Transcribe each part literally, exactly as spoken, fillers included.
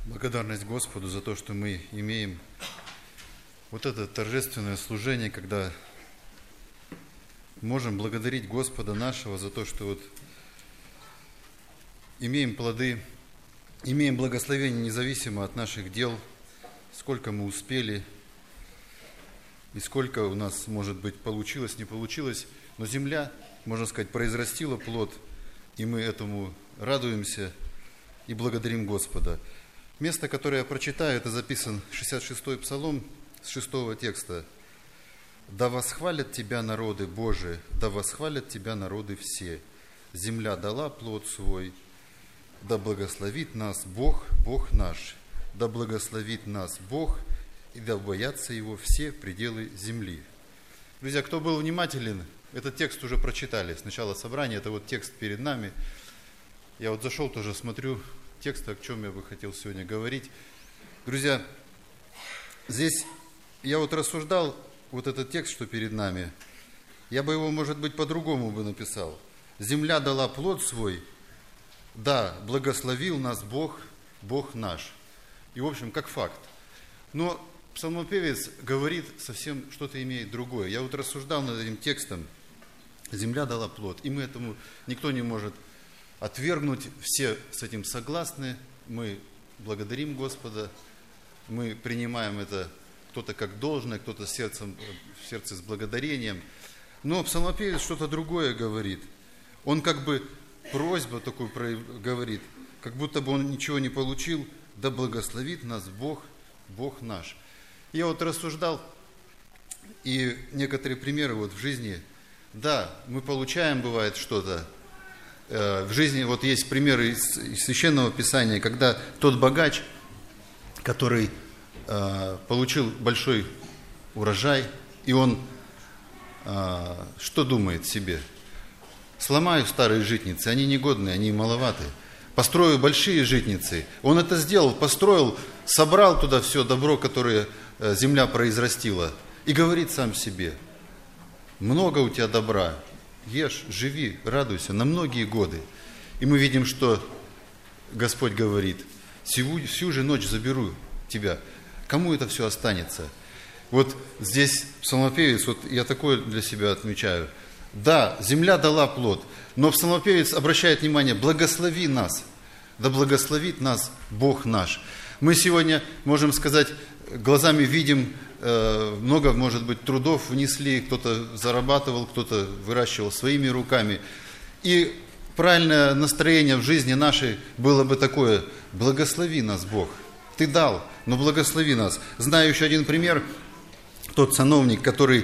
Благодарность Господу за то, что мы имеем вот это торжественное служение, когда можем благодарить Господа нашего за то, что вот имеем плоды, имеем благословение независимо от наших дел, сколько мы успели и сколько у нас, может быть, получилось, не получилось. Но земля, можно сказать, произрастила плод, и мы этому радуемся и благодарим Господа. Место, которое я прочитаю, это записан шестьдесят шестой Псалом с шестого текста. «Да восхвалят Тебя народы Божии, да восхвалят Тебя народы все. Земля дала плод свой, да благословит нас Бог, Бог наш. Да благословит нас Бог, и да боятся Его все пределы земли». Друзья, кто был внимателен, этот текст уже прочитали с начала собрания, это вот текст перед нами. Я вот зашел тоже, смотрю текст, о чем я бы хотел сегодня говорить. Друзья, здесь я вот рассуждал, вот этот текст, что перед нами, я бы его, может быть, по-другому бы написал. «Земля дала плод свой, да, благословил нас Бог, Бог наш». И, в общем, как факт. Но псалмопевец говорит совсем что-то имеет другое. Я вот рассуждал над этим текстом. Земля дала плод, и мы этому никто не может отвергнуть, все с этим согласны, мы благодарим Господа, мы принимаем это кто-то как должное, кто-то сердцем, в сердце с благодарением. Но псалмопевец что-то другое говорит. Он как бы просьбу такую говорит, как будто бы он ничего не получил, да благословит нас Бог, Бог наш. Я вот рассуждал, и некоторые примеры вот в жизни, да, мы получаем, бывает, что-то, в жизни вот есть примеры из Священного Писания, когда тот богач, который э, получил большой урожай, и он э, что думает себе? Сломаю старые житницы, они негодные, они маловаты. Построю большие житницы. Он это сделал, построил, собрал туда все добро, которое э, земля произрастила, и говорит сам себе: много у тебя добра. Ешь, живи, радуйся на многие годы. И мы видим, что Господь говорит: всю, всю же ночь заберу тебя. Кому это все останется? Вот здесь псалмопевец, вот я такое для себя отмечаю. Да, земля дала плод, но псалмопевец обращает внимание: благослови нас, да благословит нас Бог наш. Мы сегодня, можем сказать, глазами видим, много, может быть, трудов внесли, кто-то зарабатывал, кто-то выращивал своими руками. И правильное настроение в жизни нашей было бы такое: благослови нас, Бог. Ты дал, но благослови нас. Знаю еще один пример. Тот сановник, который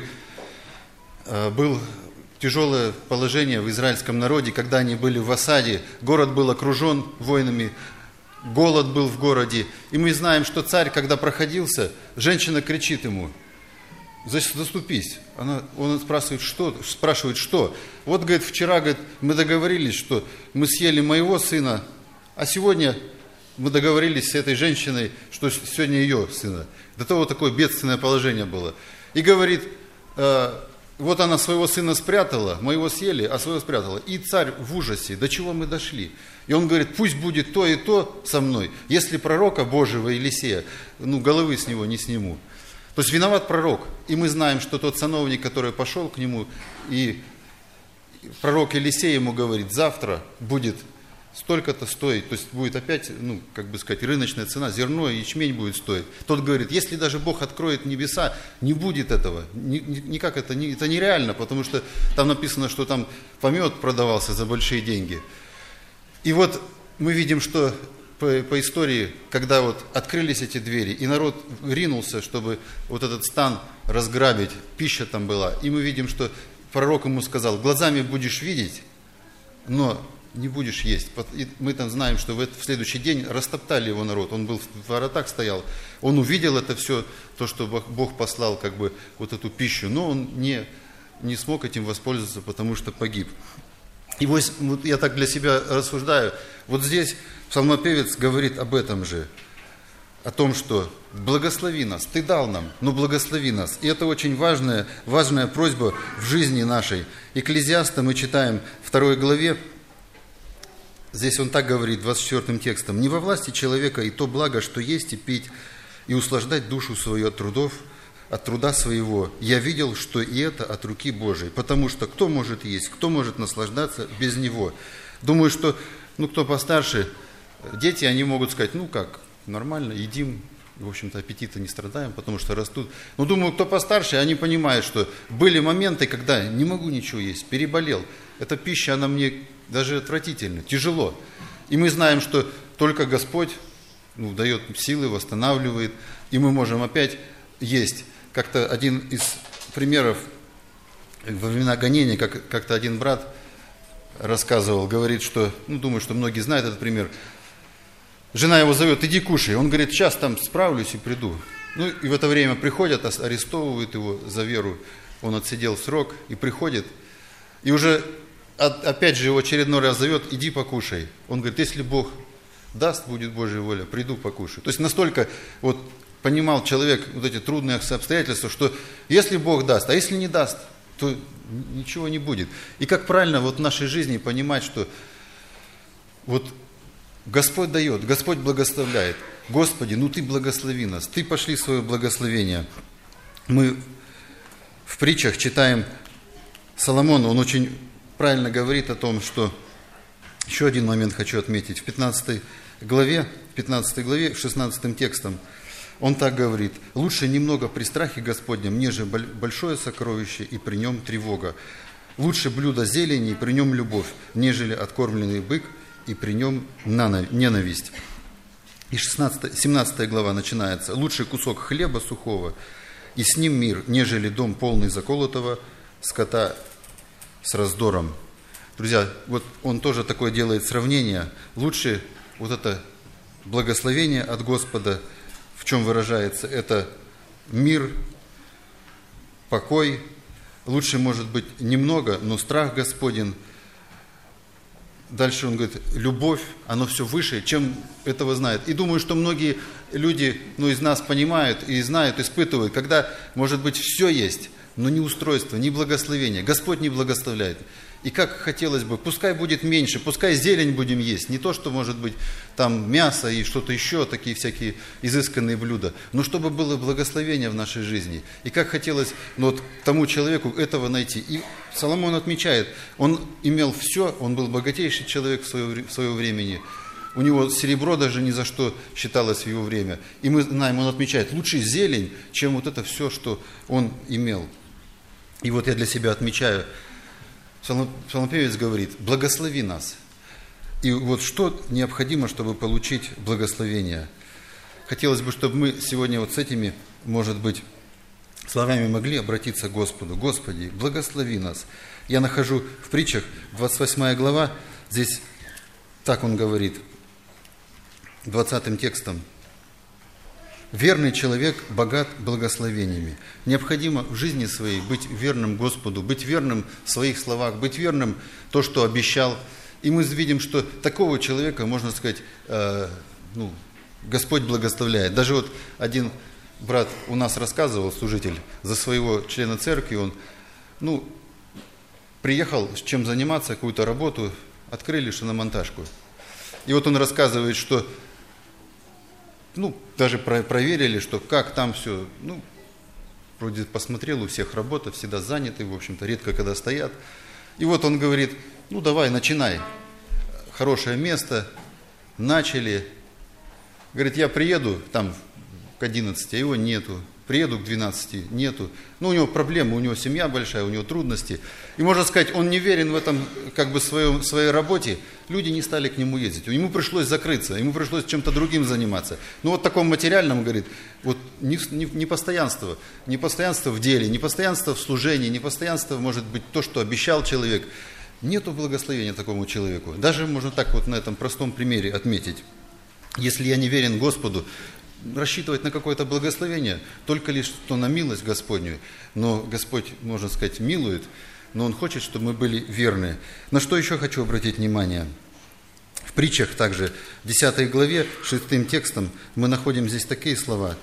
был в тяжелое положение в израильском народе, когда они были в осаде, город был окружен воинами, голод был в городе, и мы знаем, что царь, когда проходился, женщина кричит ему: заступись. Она, он спрашивает, что? спрашивает, что? Вот, говорит, вчера, говорит, мы договорились, что мы съели моего сына, а сегодня мы договорились с этой женщиной, что сегодня ее сына. До того такое бедственное положение было. И говорит, э, вот она своего сына спрятала, моего съели, а своего спрятала. И царь в ужасе: до чего мы дошли? И он говорит: пусть будет то и то со мной, если пророка Божьего Елисея, ну, головы с него не сниму. То есть виноват пророк. И мы знаем, что тот сановник, который пошел к нему, и пророк Елисей ему говорит: завтра будет столько-то стоить, то есть будет опять, ну, как бы сказать, рыночная цена, зерно и ячмень будет стоить. Тот говорит: если даже Бог откроет небеса, не будет этого, никак это, не, это нереально, потому что там написано, что там помет продавался за большие деньги. И вот мы видим, что по, по истории, когда вот открылись эти двери, и народ ринулся, чтобы вот этот стан разграбить, пища там была, и мы видим, что пророк ему сказал: глазами будешь видеть, но не будешь есть. И мы там знаем, что в, этот, в следующий день растоптали его народ, он был в воротах стоял, он увидел это все, то, что Бог послал, как бы, вот эту пищу, но он не, не смог этим воспользоваться, потому что погиб. И вот, вот я так для себя рассуждаю, вот здесь псалмопевец говорит об этом же, о том, что благослови нас, ты дал нам, но благослови нас. И это очень важная, важная просьба в жизни нашей. Экклезиаста мы читаем в второй главе, здесь он так говорит, двадцать четвёртым текстом. «Не во власти человека и то благо, что есть и пить, и услаждать душу свою от трудов, от труда своего. Я видел, что и это от руки Божией, потому что кто может есть, кто может наслаждаться без него?» Думаю, что, ну, кто постарше, дети, они могут сказать, ну как, нормально, едим, в общем-то, аппетита не страдаем, потому что растут. Но думаю, кто постарше, они понимают, что были моменты, когда не могу ничего есть, переболел. Эта пища, она мне даже отвратительна, тяжело. И мы знаем, что только Господь, ну, дает силы, восстанавливает, и мы можем опять есть. Как-то один из примеров во времена гонения, как, как-то один брат рассказывал, говорит, что, ну, думаю, что многие знают этот пример. Жена его зовет, иди кушай. Он говорит, сейчас там справлюсь и приду. Ну, и в это время приходят, арестовывают его за веру. Он отсидел срок и приходит. И уже опять же его очередной раз зовет, иди покушай. Он говорит, если Бог даст, будет Божья воля, приду покушаю. То есть настолько вот понимал человек вот эти трудные обстоятельства, что если Бог даст, а если не даст, то ничего не будет. И как правильно вот в нашей жизни понимать, что вот Господь дает, Господь благословляет. Господи, ну Ты благослови нас, Ты пошли свое благословение. Мы в притчах читаем Соломона, он очень правильно говорит о том, что, еще один момент хочу отметить, в пятнадцатой главе, пятнадцатой главе, шестнадцатым текстом, он так говорит, лучше немного при страхе Господнем, нежели большое сокровище и при нем тревога. Лучше блюдо зелени и при нем любовь, нежели откормленный бык и при нем ненависть. И шестнадцатая, семнадцатая глава начинается. Лучше кусок хлеба сухого и с ним мир, нежели дом полный заколотого скота с раздором. Друзья, вот он тоже такое делает сравнение. Лучше вот это благословение от Господа, в чем выражается, это мир, покой. Лучше, может быть, немного, но страх Господень. Дальше он говорит, любовь, оно все выше, чем этого знает. И думаю, что многие люди, ну, из нас понимают и знают, испытывают, когда, может быть, все есть, но ни устройство, ни благословение. Господь не благословляет. И как хотелось бы, пускай будет меньше, пускай зелень будем есть, не то, что может быть там мясо и что-то еще, такие всякие изысканные блюда, но чтобы было благословение в нашей жизни. И как хотелось, ну, вот тому человеку этого найти. И Соломон отмечает, он имел все, он был богатейший человек в свое, в свое времени. У него серебро даже ни за что считалось в его время. И мы знаем, он отмечает, лучше зелень, чем вот это все, что он имел. И вот я для себя отмечаю, псалмопевец говорит, благослови нас. И вот что необходимо, чтобы получить благословение? Хотелось бы, чтобы мы сегодня вот с этими, может быть, словами могли обратиться к Господу. Господи, благослови нас. Я нахожу в притчах, двадцать восьмая глава, здесь так он говорит, двадцатым текстом. Верный человек богат благословениями. Необходимо в жизни своей быть верным Господу, быть верным в своих словах, быть верным то, что обещал. И мы видим, что такого человека, можно сказать, э, ну, Господь благословляет. Даже вот один брат у нас рассказывал, служитель, за своего члена церкви, он, ну, приехал, чем заниматься, какую-то работу, открыли шиномонтажку. И вот он рассказывает, что ну, даже проверили, что как там все, ну, вроде посмотрел, у всех работа, всегда заняты, в общем-то, редко когда стоят. И вот он говорит, ну, давай, начинай. Хорошее место, начали. Говорит, я приеду там к одиннадцати, а его нету. Приеду к двенадцати, нету. Ну, у него проблемы, у него семья большая, у него трудности. И можно сказать, он не верен в этом, как бы, своем, своей работе. Люди не стали к нему ездить. Ему пришлось закрыться, ему пришлось чем-то другим заниматься. Ну, вот таком материальном, говорит, вот непостоянство. Непостоянство в деле, непостоянство в служении, непостоянство, может быть, то, что обещал человек. Нету благословения такому человеку. Даже можно так вот на этом простом примере отметить. Если я не верен Господу, рассчитывать на какое-то благословение, только лишь что на милость Господню. Но Господь, можно сказать, милует, но Он хочет, чтобы мы были верны. На что еще хочу обратить внимание? В притчах также, в десятой главе, шестым текстом, мы находим здесь такие слова.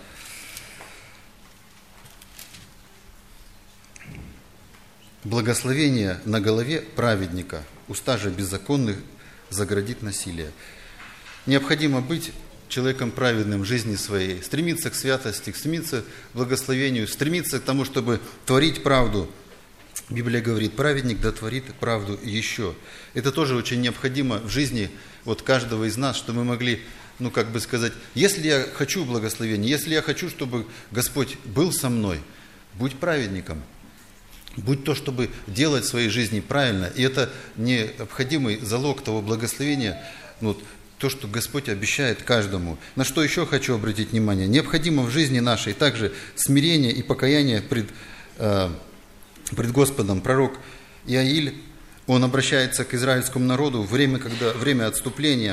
Благословение на голове праведника, уста же беззаконных заградит насилие. Необходимо быть человеком праведным в жизни своей, стремиться к святости, стремиться к благословению, стремиться к тому, чтобы творить правду. Библия говорит, праведник да творит правду еще. Это тоже очень необходимо в жизни вот каждого из нас, чтобы мы могли, ну как бы сказать, если я хочу благословения, если я хочу, чтобы Господь был со мной, будь праведником. Будь то, чтобы делать в своей жизни правильно. И это необходимый залог того благословения, ну, то, что Господь обещает каждому. На что еще хочу обратить внимание. Необходимо в жизни нашей также смирение и покаяние пред, э, пред Господом. Пророк Иаиль, он обращается к израильскому народу в время, когда, время отступления.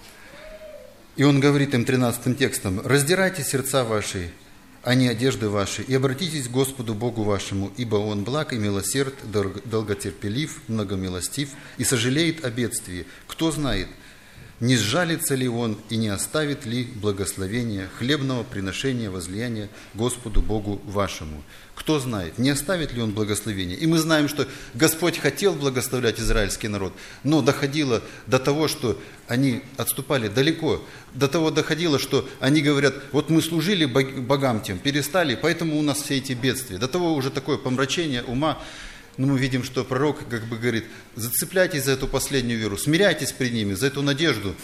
И он говорит им тринадцатым текстом: «Раздирайте сердца ваши, а не одежды ваши, и обратитесь к Господу Богу вашему, ибо Он благ и милосерд, долготерпелив, многомилостив, и сожалеет о бедствии. Кто знает, не сжалится ли Он и не оставит ли благословения, хлебного приношения, возлияния Господу Богу вашему». Кто знает, не оставит ли Он благословения. И мы знаем, что Господь хотел благословлять израильский народ, но доходило до того, что они отступали далеко, до того доходило, что они говорят, вот мы служили богам тем, перестали, поэтому у нас все эти бедствия. До того уже такое помрачение ума. Но мы видим, что пророк как бы говорит, зацепляйтесь за эту последнюю веру, смиряйтесь перед ними, за эту надежду,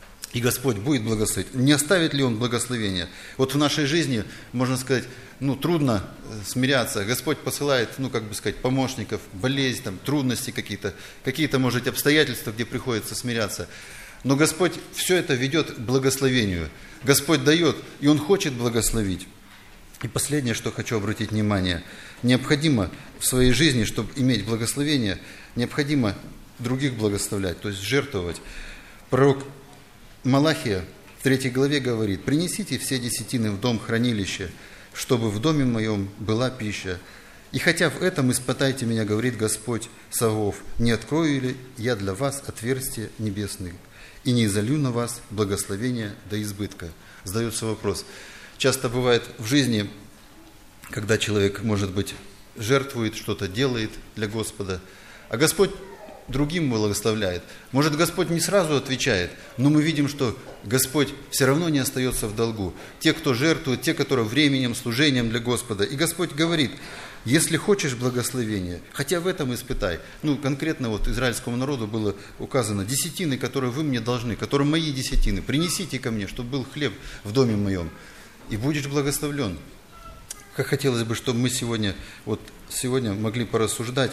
и Господь будет благословить. Не оставит ли Он благословения? Вот в нашей жизни, можно сказать, ну, трудно смиряться. Господь посылает, ну, как бы сказать, помощников, болезнь, там, трудности какие-то, какие-то, может быть, обстоятельства, где приходится смиряться. Но Господь все это ведет к благословению. Господь дает, и Он хочет благословить. И последнее, что хочу обратить внимание. Необходимо в своей жизни, чтобы иметь благословение, необходимо других благословлять, то есть жертвовать. Пророк Малахия в третьей главе говорит: «Принесите все десятины в дом хранилища, чтобы в доме моем была пища. И хотя в этом испытайте меня, говорит Господь Саваоф, не открою ли я для вас отверстия небесных, и не изолью на вас благословения до избытка». Задается вопрос. Часто бывает в жизни, когда человек, может быть, жертвует, что-то делает для Господа, а Господь другим благословляет. Может, Господь не сразу отвечает, но мы видим, что Господь все равно не остается в долгу. Те, кто жертвует, те, которые временем, служением для Господа. И Господь говорит, если хочешь благословения, хотя в этом испытай. Ну, конкретно вот израильскому народу было указано, десятины, которые вы мне должны, которые мои десятины, принесите ко мне, чтобы был хлеб в доме моем, и будешь благословлен. Как хотелось бы, чтобы мы сегодня, вот сегодня могли порассуждать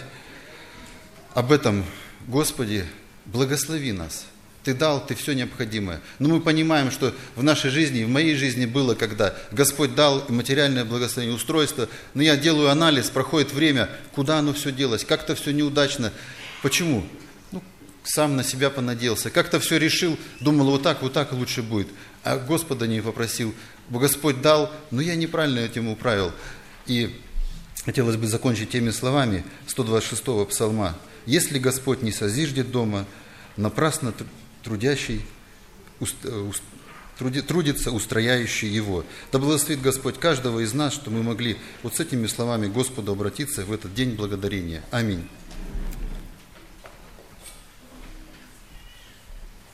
об этом. Господи, благослови нас. Ты дал, Ты все необходимое. Но мы понимаем, что в нашей жизни, в моей жизни было, когда Господь дал материальное благословение, устройство, но я делаю анализ, проходит время, куда оно все делось, как-то все неудачно. Почему? Ну, сам на себя понадеялся, как-то все решил, думал, вот так, вот так лучше будет. А Господа не попросил. Господь дал, но я неправильно этим управил. И хотелось бы закончить теми словами сто двадцать шестого псалма. «Если Господь не созиждет дома, напрасно трудящий, трудится устрояющий его». Да благословит Господь каждого из нас, что мы могли вот с этими словами Господу обратиться в этот день благодарения. Аминь.